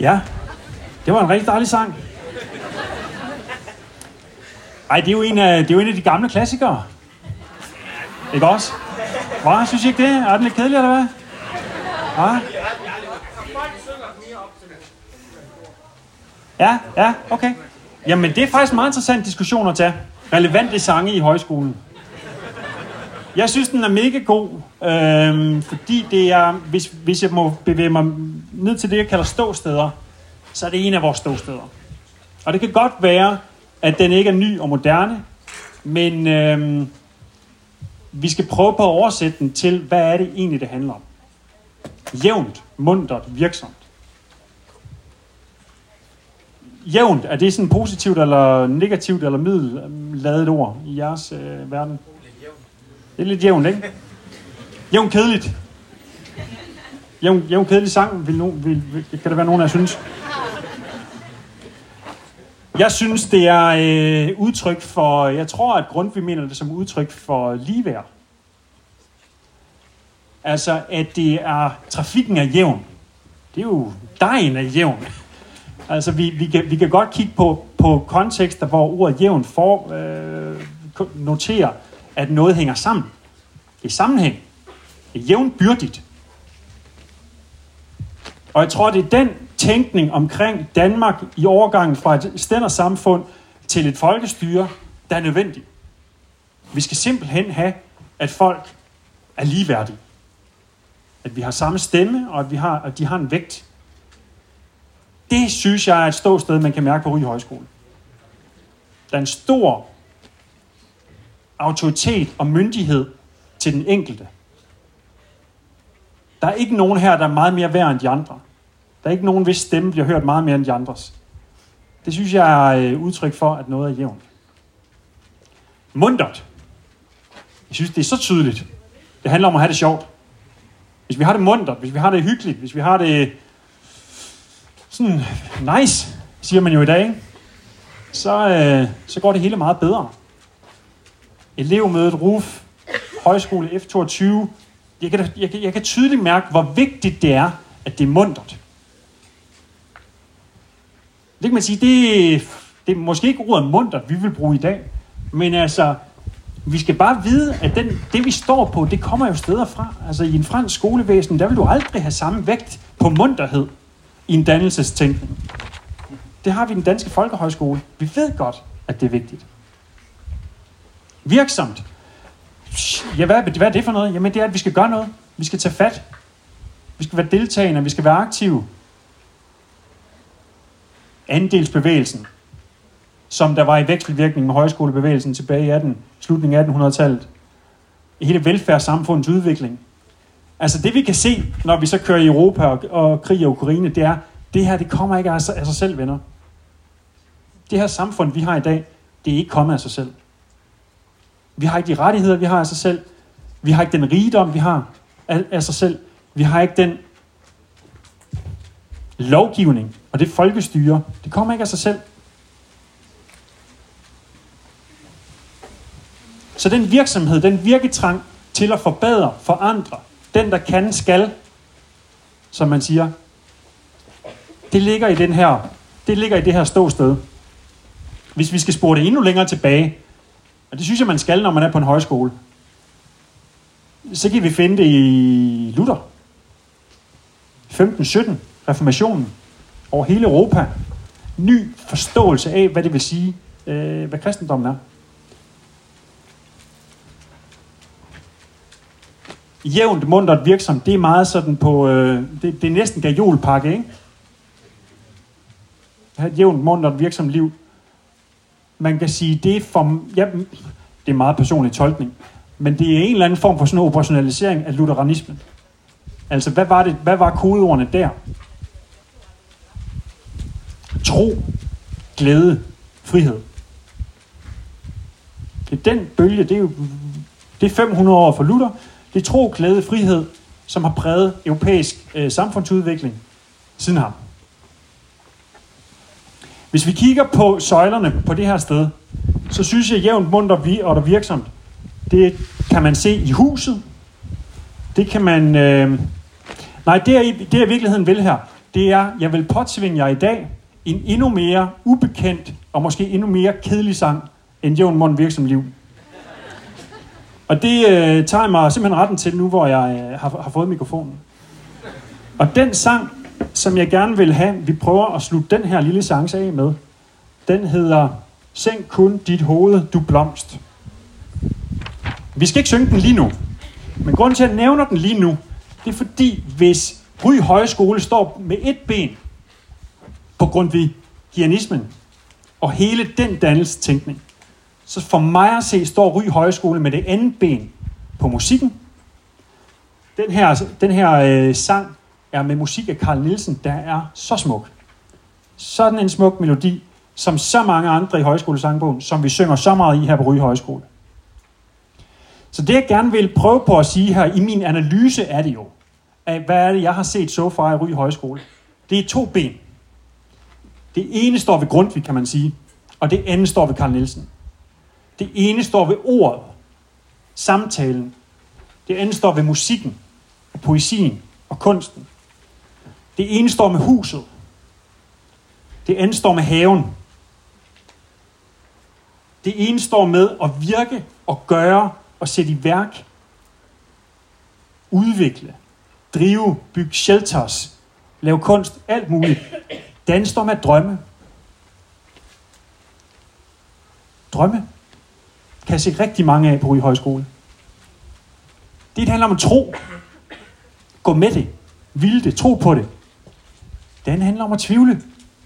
Ja, det var en rigtig dejlig sang. Ej, det er jo en af de gamle klassikere. Ikke også? Hvad? Synes I ikke det? Er den lidt kedelig, eller hvad? Hvad? Ja, okay. Jamen, det er faktisk en meget interessant diskussion at tage. Relevante sange i højskolen. Jeg synes, den er mega god, fordi det er, hvis jeg må bevæge mig ned til det, jeg kalder ståsteder, så er det en af vores ståsteder. Og det kan godt være, at den ikke er ny og moderne, men vi skal prøve på at oversætte den til, hvad er det egentlig, det handler om. Jævnt, muntert, virksomt. Jævnt, er det sådan positivt eller negativt eller middelladet ord i jeres verden? Det er lidt jævnt, ikke? Jævnt kedeligt. Jævnt kedelig sang, kan der være nogen, der synes. Jeg synes, det er udtryk for, jeg tror, at Grundtvig mener det som udtryk for ligeværd. Altså, at det er, trafikken er jævn. Det er jo, dejen er jævn. Altså, vi kan godt kigge på kontekster, hvor ordet jævn noterer, at noget hænger sammen. Det er sammenhæng. Det er jævnbyrdigt. Og jeg tror, det er den tænkning omkring Danmark i overgangen fra et stændersamfund til et folkestyre, der er nødvendig. Vi skal simpelthen have, at folk er ligeværdige. At vi har samme stemme, og at de har en vægt. Det synes jeg er et ståsted, man kan mærke på Ryge Højskole. Der er en stor autoritet og myndighed til den enkelte. Der er ikke nogen her, der er meget mere værd end de andre. Der er ikke nogen, hvis stemme bliver hørt meget mere end de andres. Det synes jeg er udtryk for, at noget er jævnt. Muntert. Jeg synes, det er så tydeligt. Det handler om at have det sjovt. Hvis vi har det muntert, hvis vi har det hyggeligt, hvis vi har det sådan nice, siger man jo i dag, ikke? Så går det hele meget bedre. Elevmødet, RUF, højskole F22. Jeg kan tydeligt mærke, hvor vigtigt det er, at det er muntert. Det kan man sige, det er måske ikke ordet muntert, vi vil bruge i dag. Men altså, vi skal bare vide, at det vi står på, det kommer jo steder fra. Altså i en fransk skolevæsen, der vil du aldrig have samme vægt på munterhed i en dannelsestænkning. Det har vi i den danske folkehøjskole. Vi ved godt, at det er vigtigt. Virksomt. Ja, hvad er det for noget? Jamen det er, at vi skal gøre noget. Vi skal tage fat. Vi skal være deltagende. Vi skal være aktive. Andelsbevægelsen, som der var i vekselvirkning med højskolebevægelsen tilbage i slutningen af 1800-tallet. Hele velfærdssamfundets udvikling. Altså det vi kan se, når vi så kører i Europa og krig i Ukraine, det er, det her det kommer ikke af sig selv, venner. Det her samfund, vi har i dag, det er ikke kommet af sig selv. Vi har ikke de rettigheder, vi har af sig selv. Vi har ikke den rigdom, vi har af sig selv. Vi har ikke den lovgivning og det folkestyre. Det kommer ikke af sig selv. Så den virksomhed, den virketrang til at forbedre, forandre, den der kan, skal, som man siger, det ligger i det her ståsted. Hvis vi skal spore det endnu længere tilbage, og det synes jeg, man skal, når man er på en højskole, så kan vi finde det i Luther. 15-17, reformationen over hele Europa. Ny forståelse af, hvad det vil sige, hvad kristendommen er. Jævnt, muntert, virksomt, det er meget sådan på, det er næsten gajolpakke, ikke? Have et jævnt, muntert, virksomt liv. Man kan sige, det er meget personlig tolkning, men det er en eller anden form for sådan en operationalisering af lutheranismen. Altså, hvad var kodeordene der? Tro, glæde, frihed. Det er den bølge, det er 500 år for Luther. Det er tro, glæde, frihed, som har præget europæisk samfundsudvikling siden ham. Hvis vi kigger på søjlerne på det her sted, så synes jeg jævnt, muntert og virksomt. Det kan man se i huset. Det kan man... det er i virkeligheden vil her. det er, jeg vil påtvinge jer i dag en endnu mere ubekendt og måske endnu mere kedelig sang end Jon Mon Virksom Liv. Og det tager mig simpelthen retten til nu, hvor jeg har fået mikrofonen. Og den sang, som jeg gerne vil have, vi prøver at slutte den her lille sang af med, den hedder Sænk kun dit hoved, du blomst. Vi skal ikke synge den lige nu, men grunden til, at jeg nævner den lige nu, det er fordi, hvis Ry Højskole står med et ben på grundtvigianismen og hele den dannelsestænkning, så for mig at se, står Ry Højskole med det andet ben på musikken. Den her sang er med musik af Carl Nielsen, der er så smuk. Sådan en smuk melodi, som så mange andre i højskolesangbogen, som vi synger så meget i her på Ry Højskole. Så det jeg gerne vil prøve på at sige her i min analyse af det jo, af hvad er det, jeg har set så far i Ry Højskole. Det er 2 ben. Det ene står ved Grundtvig, kan man sige, og det andet står ved Carl Nielsen. Det ene står ved ordet, samtalen. Det andet står ved musikken, og poesien og kunsten. Det ene står med huset. Det andet står med haven. Det ene står med at virke og gøre og sætte i værk. Udvikle, drive, bygge shelters, lave kunst, alt muligt. Det andet står med at drømme. Drømme kan jeg se rigtig mange af på Ry Højskole. Det handler om at tro. Gå med det. Ville det. Tro på det. Det andet handler om at tvivle.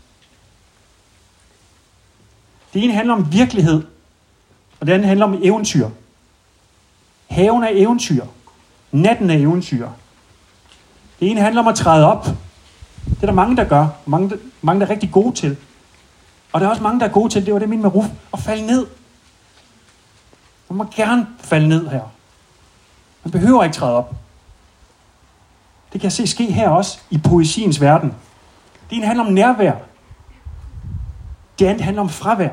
Det ene handler om virkelighed, og det andet handler om eventyr. Haven er eventyr. Natten er eventyr. Det ene handler om at træde op. Det er der mange, der gør. Mange, der er rigtig gode til. Og der er også mange, der er gode til, det var det min med Ruf, at falde ned. Man må gerne falde ned her. Man behøver ikke træde op. Det kan jeg se ske her også i poesiens verden. Det ene handler om nærvær. Det andet handler om fravær.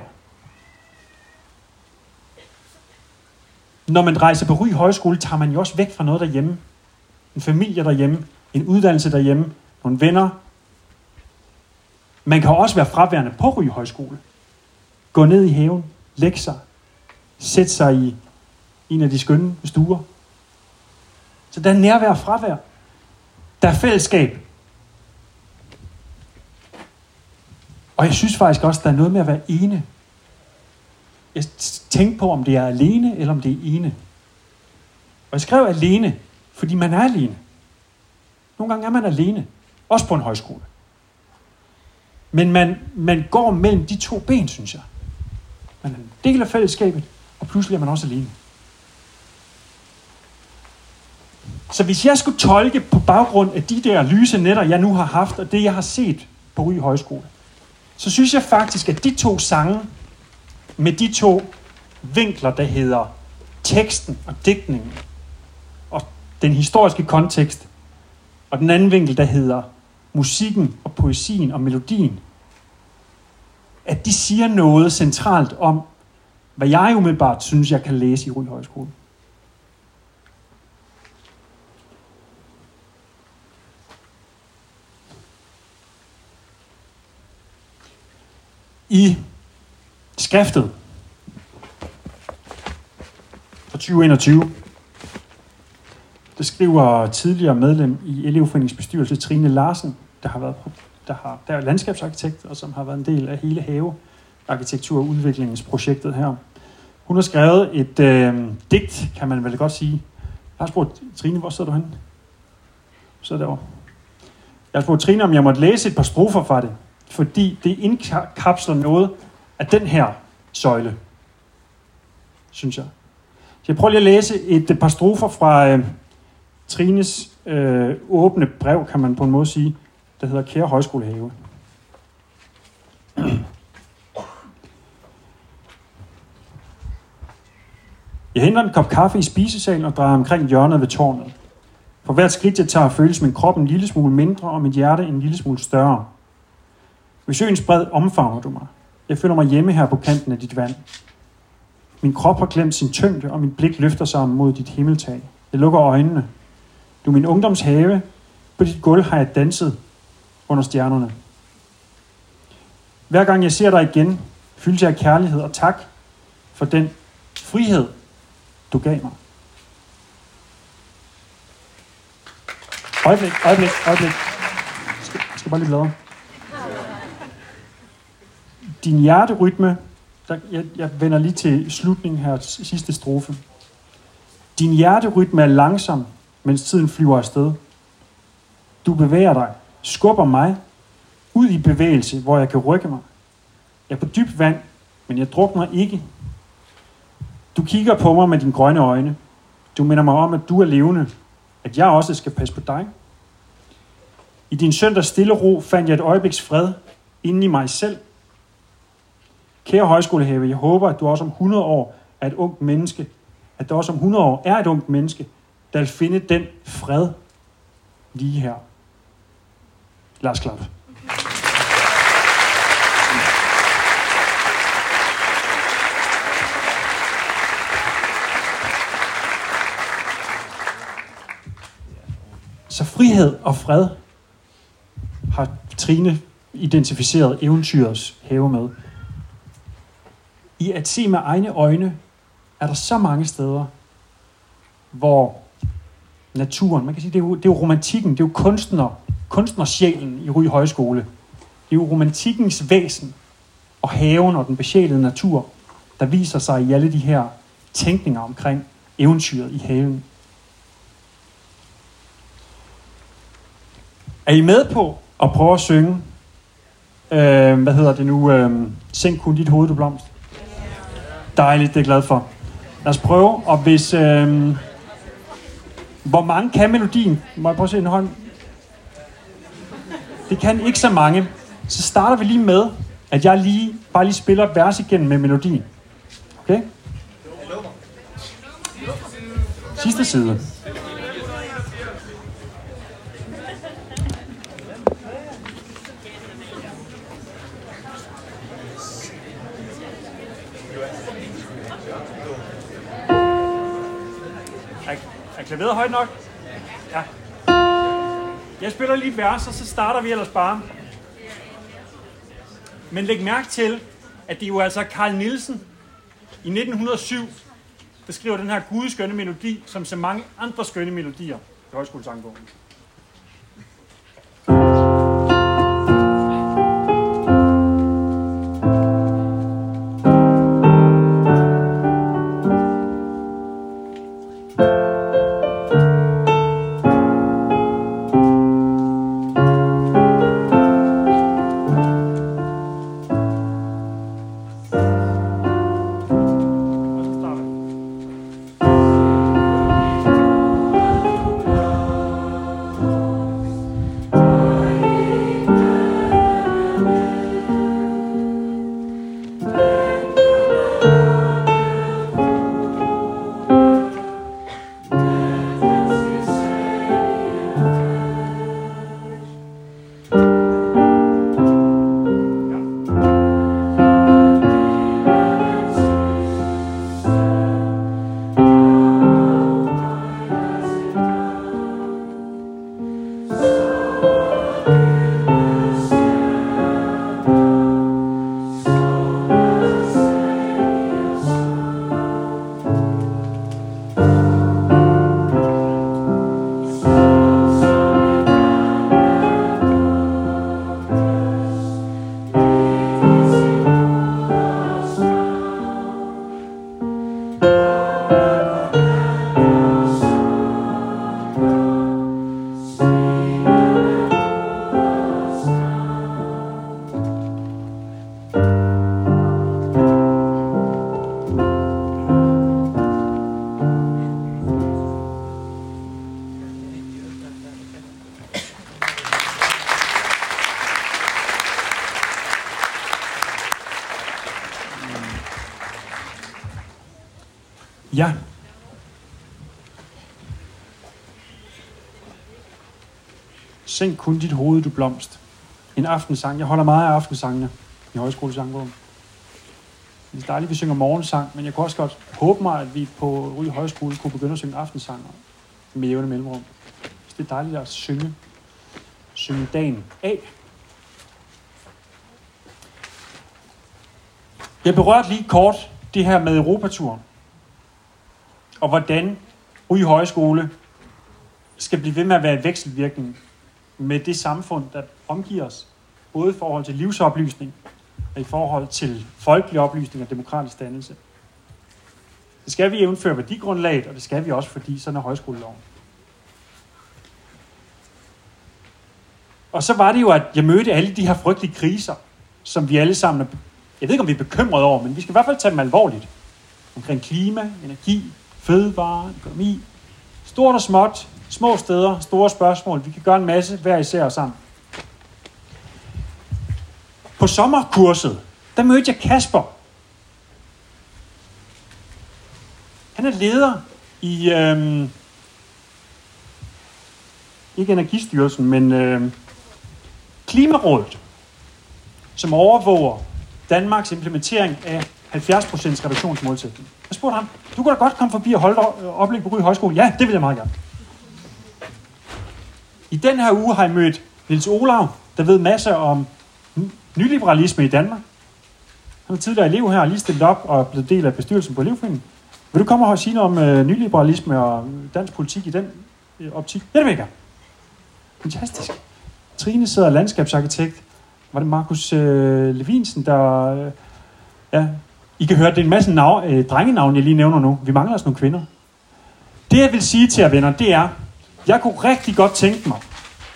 Når man rejser på Ry Højskole, tager man jo også væk fra noget derhjemme. En familie derhjemme, en uddannelse derhjemme, nogle venner. Man kan også være fraværende på Ry Højskole. Gå ned i haven, lægge sig, sætte sig i en af de skønne stuer. Så der er nærvær og fravær. Der er fællesskab. Og jeg synes faktisk også, der er noget med at være ene. Jeg tænker på, om det er alene, eller om det er ene. Og jeg skrev alene, fordi man er alene. Nogle gange er man alene. Også på en højskole. Men man går mellem de 2 ben, synes jeg. Man er en del af fællesskabet, og pludselig er man også alene. Så hvis jeg skulle tolke på baggrund af de der lyse nætter, jeg nu har haft, og det jeg har set på Ry Højskole, så synes jeg faktisk, at de 2 sange, med de 2 vinkler, der hedder teksten og digtningen, og den historiske kontekst, og den anden vinkel, der hedder musikken og poesien og melodien, at de siger noget centralt om, hvad jeg umiddelbart synes, jeg kan læse i Ry Højskole. I skriftet fra 2021, der skriver tidligere medlem i elevforeningens bestyrelse Trine Larsen, der er landskabsarkitekt, og som har været en del af hele havearkitektur- og udviklingsprojektet her. Hun har skrevet et digt, kan man vel godt sige. Jeg har spurgt Trine, hvor sidder du henne? Så derovre. Jeg har spurgt Trine, om jeg måtte læse et par strofer fra det, fordi det indkapsler noget af den her søjle, synes jeg. Så jeg prøver lige at læse et par strofer fra Trines åbne brev, kan man på en måde sige, der hedder Kære Højskolehave. Jeg henter en kop kaffe i spisesalen og drejer omkring hjørnet ved tårnet. For hvert skridt jeg tager, føles min krop en lille smule mindre og mit hjerte en lille smule større. Ved søens bred omfavner du mig. Jeg føler mig hjemme her på kanten af dit vand. Min krop har glemt sin tyngde, og mit blik løfter sig mod dit himmeltag. Jeg lukker øjnene. Du er min ungdomshave. På dit gulv har jeg danset. under stjernerne. Hver gang jeg ser dig igen, fyldes jeg af kærlighed og tak for den frihed, du gav mig. Øjeblik. Jeg skal bare lige bladre. Din hjerterytme, jeg vender lige til slutningen her, sidste strofe. Din hjerterytme er langsom, mens tiden flyver afsted. Du bevæger dig, skubber mig ud i bevægelse, hvor jeg kan rykke mig. Jeg er på dybt vand, men jeg drukner ikke. Du kigger på mig med dine grønne øjne. Du minder mig om, at du er levende, at jeg også skal passe på dig. I din søndags stille ro fandt jeg et øjebliks fred inde i mig selv. Kære højskolehave, jeg håber, at du også om 100 år er et ungt menneske, at der også om 100 år er et ungt menneske, der vil finde den fred lige her. Lad os klappe. Så frihed og fred har Trine identificeret eventyrets have med. I at se med egne øjne er der så mange steder, hvor naturen, man kan sige, det er jo romantikken, det er jo kunstnersjælen i Ry Højskole. Det er jo romantikkens væsen og haven og den besjælede natur, der viser sig i alle de her tænkninger omkring eventyret i haven. Er I med på at prøve at synge, Sænk kun dit hoved, du blomst? Dejligt, det er jeg glad for. Lad os prøve, og hvis... hvor mange kan melodien? Må jeg prøve at se en hånd? Det kan ikke så mange. Så starter vi lige med, at jeg bare lige spiller vers igennem med melodien. Okay? Sidste side. Er klaveret højt nok? Ja. Jeg spiller lige et vers, og så starter vi ellers bare. Men læg mærke til, at det er jo altså Carl Nielsen i 1907, der skriver den her gudskønne melodi, som så mange andre skønne melodier i Højskolesangbogen. Ja. Sænk kun dit hoved, du blomst. En aftensang. Jeg holder meget af aftensangene i Højskolesangbogen. Det er dejligt, at vi synger morgensang, men jeg kunne også godt håbe mig, at vi på Ry Højskole kunne begynde at synge aftensanger med jævne mellemrum. Så det er dejligt at synge synge dagen af. Jeg berørte lige kort det her med Europaturen, og hvordan Ry Højskole skal blive ved med at være en vekselvirkning med det samfund, der omgiver os, både i forhold til livsoplysning og i forhold til folkelig oplysning og demokratisk dannelse. Det skal vi indføre værdigrundlaget, og det skal vi også, fordi sådan er højskoleloven. Og så var det jo, at jeg mødte alle de her frygtelige kriser, som vi alle sammen, jeg ved ikke, om vi er bekymrede over, men vi skal i hvert fald tage dem alvorligt. Omkring klima, energi, fødevare, økonomi, stort og småt, små steder, store spørgsmål. Vi kan gøre en masse hver især og sammen. På sommerkurset, der mødte jeg Kasper. Han er leder i, ikke Energistyrelsen, men Klimarådet, som overvåger Danmarks implementering af 70% reduktionsmålsætning. Jeg spurgte ham, du kunne da godt komme forbi og holde oplæg på Ry Højskole. Ja, det vil jeg meget gerne. I den her uge har jeg mødt Niels Olav, der ved masser om nyliberalisme i Danmark. Han er tidligere elev her og lige stillet op og er blevet del af bestyrelsen på Elevforeningen. Vil du komme og sige noget om nyliberalisme og dansk politik i den optik? Ja, det vil jeg gerne. Fantastisk. Trine sidder landskabsarkitekt. Var det Markus Levinsen, der... ja, I kan høre, det er en masse drengenavn, jeg lige nævner nu. Vi mangler også nogle kvinder. Det, jeg vil sige til jer, venner, det er, jeg kunne rigtig godt tænke mig,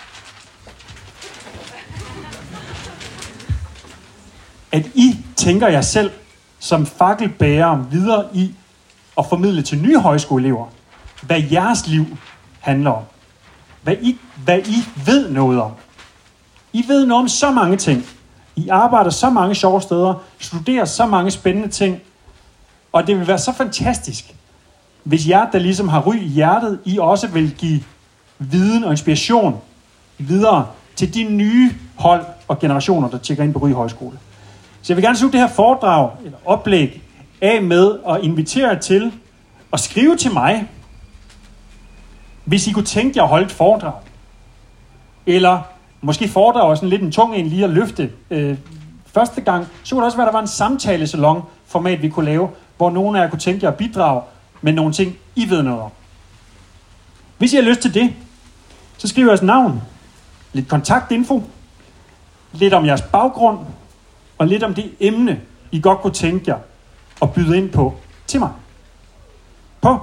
at I tænker jer selv som fakkelbærere videre i at formidle til nye højskoleelever, hvad jeres liv handler om. Hvad I ved noget om. I ved noget om så mange ting. I arbejder så mange sjove steder, studerer så mange spændende ting, og det vil være så fantastisk, hvis jer, der ligesom har Ry i hjertet, I også vil give viden og inspiration videre til de nye hold og generationer, der tjekker ind på Ry Højskole. Så jeg vil gerne slutte det her foredrag eller oplæg af med at invitere jer til at skrive til mig, hvis I kunne tænke jer at holde et foredrag. Eller måske foredrag er sådan lidt en tung en lige at løfte første gang. Så kunne det også være, at der var en samtalesalon-format, vi kunne lave, hvor nogle af jer kunne tænke jer at bidrage med nogle ting, I ved noget om. Hvis I har lyst til det, så skriv jeres navn, lidt kontaktinfo, lidt om jeres baggrund, og lidt om det emne, I godt kunne tænke jer at byde ind på til mig. På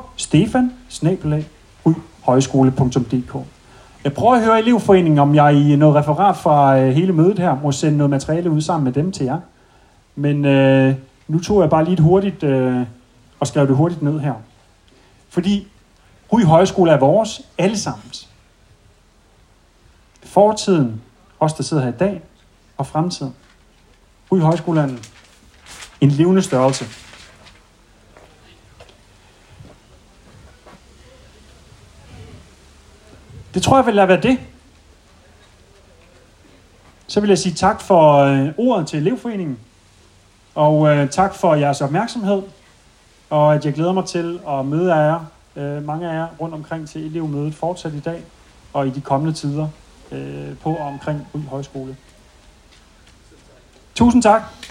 stefan@ryhøjskole.dk. Jeg prøver at høre Elevforeningen, om jeg i noget referat fra hele mødet her må sende noget materiale ud sammen med dem til jer. Men nu tog jeg bare lige hurtigt og skrev det hurtigt ned her. Fordi Ry Højskole er vores allesammens. Fortiden, os der sidder her i dag, og fremtiden. Ry Højskole er en levende størrelse. Det tror jeg vil lade være det. Så vil jeg sige tak for ordet til Elevforeningen. Og tak for jeres opmærksomhed. Og at jeg glæder mig til at møde jer, mange af jer, rundt omkring til elevmødet fortsat i dag. Og i de kommende tider på og omkring Ry Højskole. Tusind tak.